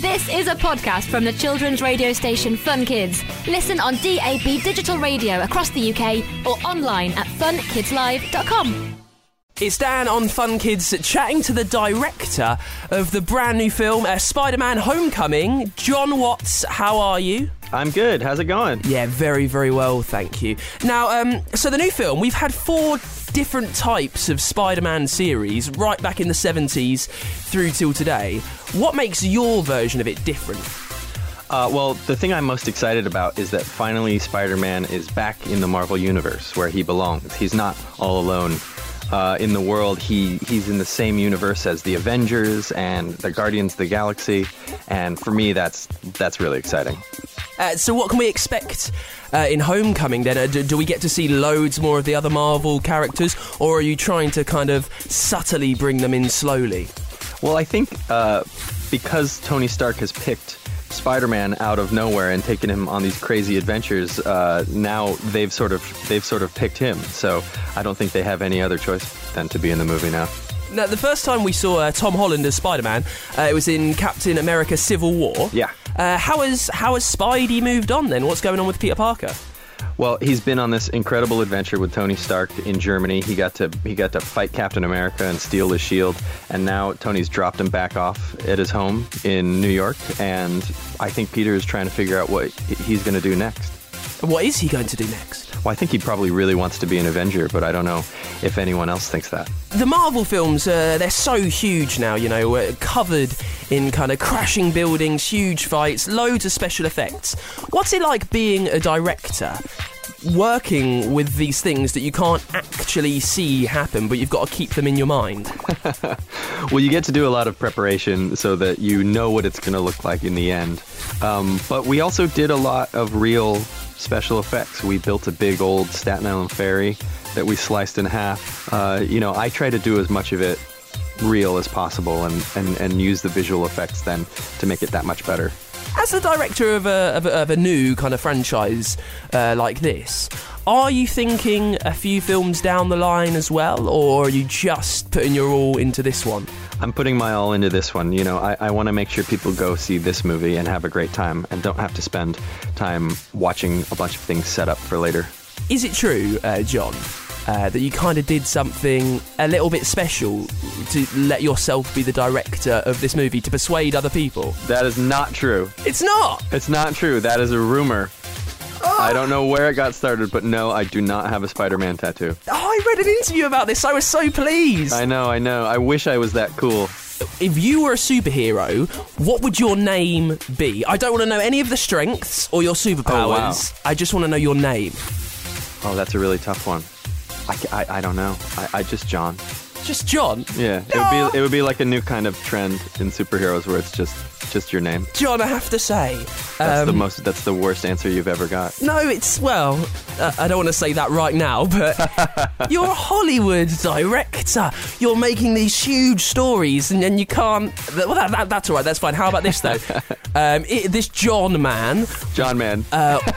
This is a podcast from the children's radio station Fun Kids. Listen on DAB digital radio across the UK or online at funkidslive.com. It's Dan on Fun Kids chatting to the director of the brand new film Spider-Man Homecoming, Jon Watts. How are you? I'm good. How's it going? Yeah, very, very well, thank you. Now, so the new film, we've had 4 different types of Spider-Man series right back in the 70s through till today. What makes your version of it different? Well, the thing I'm most excited about is that finally Spider-Man is back in the Marvel Universe where he belongs. He's not all alone. In the world, he's in the same universe as the Avengers and the Guardians of the Galaxy, and for me, that's really exciting. So what can we expect in Homecoming then? Do we get to see loads more of the other Marvel characters, or are you trying to kind of subtly bring them in slowly? Well, I think because Tony Stark has picked Spider-Man out of nowhere and taken him on these crazy adventures, now they've sort of picked him. So I don't think they have any other choice than to be in the movie now. Now, the first time we saw Tom Holland as Spider-Man, it was in Captain America: Civil War. Yeah. How has Spidey moved on then? What's going on with Peter Parker? Well, he's been on this incredible adventure with Tony Stark in Germany. He got to fight Captain America and steal his shield, and now Tony's dropped him back off at his home in New York, and I think Peter is trying to figure out what he's going to do next. What is he going to do next? Well, I think he probably really wants to be an Avenger, but I don't know if anyone else thinks that. The Marvel films, they're so huge now, you know, covered in kind of crashing buildings, huge fights, loads of special effects. What's it like being a director, working with these things that you can't actually see happen, but you've got to keep them in your mind? Well, you get to do a lot of preparation so that you know what it's going to look like in the end. But we also did a lot of real special effects. We built a big old Staten Island ferry that we sliced in half. I try to do as much of it real as possible and use the visual effects then to make it that much better. As the director of a new kind of franchise like this, are you thinking a few films down the line as well, or are you just putting your all into this one? I'm putting my all into this one. You know, I want to make sure people go see this movie and have a great time and don't have to spend time watching a bunch of things set up for later. Is it true, Jon, that you kind of did something a little bit special to let yourself be the director of this movie to persuade other people? That is not true. It's not? It's not true. That is a rumor. Oh. I don't know where it got started, but no, I do not have a Spider-Man tattoo. Oh, I read an interview about this. I was so pleased. I know. I wish I was that cool. If you were a superhero, what would your name be? I don't want to know any of the strengths or your superpowers. Oh, wow. I just want to know your name. Oh, that's a really tough one. I don't know. I just Jon. Just Jon? Yeah. It would be like a new kind of trend in superheroes where it's just your name. Jon, I have to say, that's the worst answer you've ever got. No, it's, well, I don't want to say that right now, but you're a Hollywood director. You're making these huge stories, and then you can't. Well, that's all right. That's fine. How about this though? This Jon man. Jon man.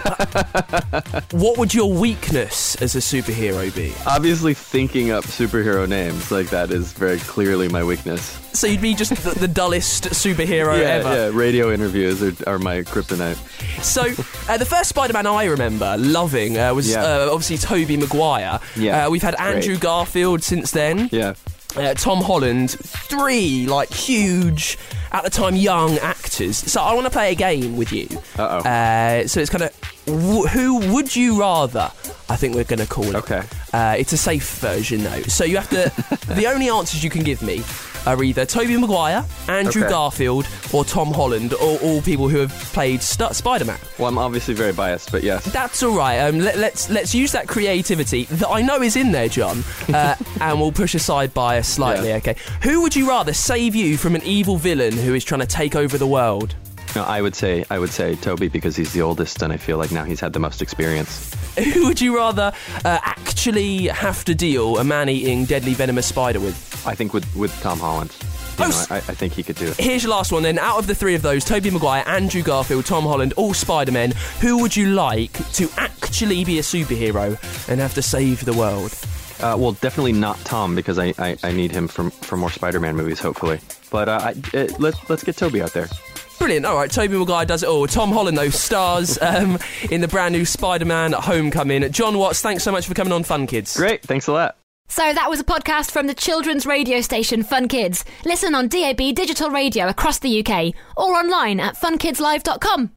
What would your weakness as a superhero be? Obviously, thinking up superhero names like that is very clearly my weakness. So you'd be just the dullest superhero ever. Yeah, radio interviews are my kryptonite. So the first Spider-Man I remember loving was obviously Tobey Maguire. Yeah, we've had Andrew great. Garfield since then. Yeah. Tom Holland, 3 huge, at the time, young actors. So I want to play a game with you. Uh-oh. So it's kind of, who would you rather, I think we're going to call it. Okay. It's a safe version, though. So you have to, the only answers you can give me are either Tobey Maguire, Andrew Garfield, or Tom Holland, or all people who have played Spider-Man. Well, I'm obviously very biased, but yes. That's all right. Let's use that creativity that I know is in there, Jon, and we'll push aside bias slightly, okay? Who would you rather save you from an evil villain who is trying to take over the world? No, I would say Tobey because he's the oldest, and I feel like now he's had the most experience. Who would you rather actually have to deal a man-eating, deadly, venomous spider with? I think with Tom Holland. I think he could do it. Here's your last one then. Out of the 3 of those, Tobey Maguire, Andrew Garfield, Tom Holland, all Spider-Men, who would you like to actually be a superhero and have to save the world? Well, definitely not Tom, because I need him for more Spider-Man movies, hopefully. But let's get Tobey out there. Brilliant. All right, Tobey Maguire does it all. Tom Holland, though, stars in the brand new Spider-Man Homecoming. John Watts, thanks so much for coming on Fun Kids. Great, thanks a lot. So that was a podcast from the children's radio station Fun Kids. Listen on DAB digital radio across the UK or online at funkidslive.com.